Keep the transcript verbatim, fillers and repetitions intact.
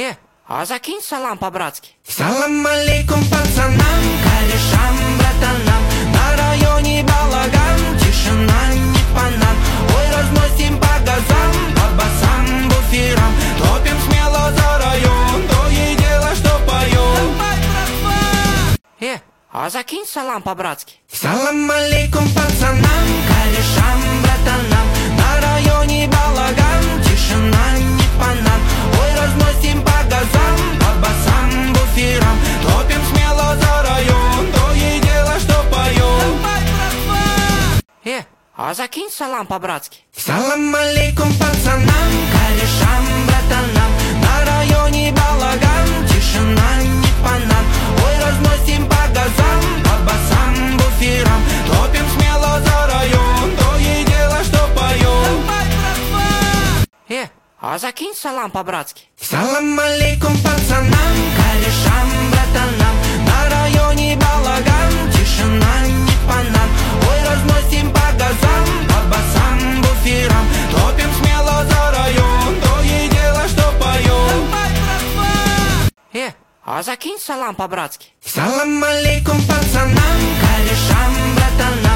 Э, а закинь салам по-братски. Салам алейкум пацанам, корешам, братанам. На районе балаган, тишина не по нам. Ой, разносим по газам, по басам, буферам. Топим смело за район, то и дело, что поем. Э, а закинь салам по-братски. Салам алейкум пацанам, корешам, братанам. На районе балаган, тишина не по нам. Ой, разносим по газам, по басам, буферам. Топим смело за район, то и дело, что поем. Э, а закинь салам по-братски. Салам алейкум пацанам, корешам, братанам. На районе балаган, тишина не по нам. Ой, разносим по газам, по басам, буферам. Топим смело за район, то и дело, что поем. Э, а закинь салам по-братски. Салам алейкум пацанам, корешам, братанам. На районе балаган, тишина не по нам. Ой, разносим по газам, по басам, буферам. Топим смело за район, то и дело, что поем. Э, а закинь салам по-братски. Салам алейкум пацанам, корешам, братанам.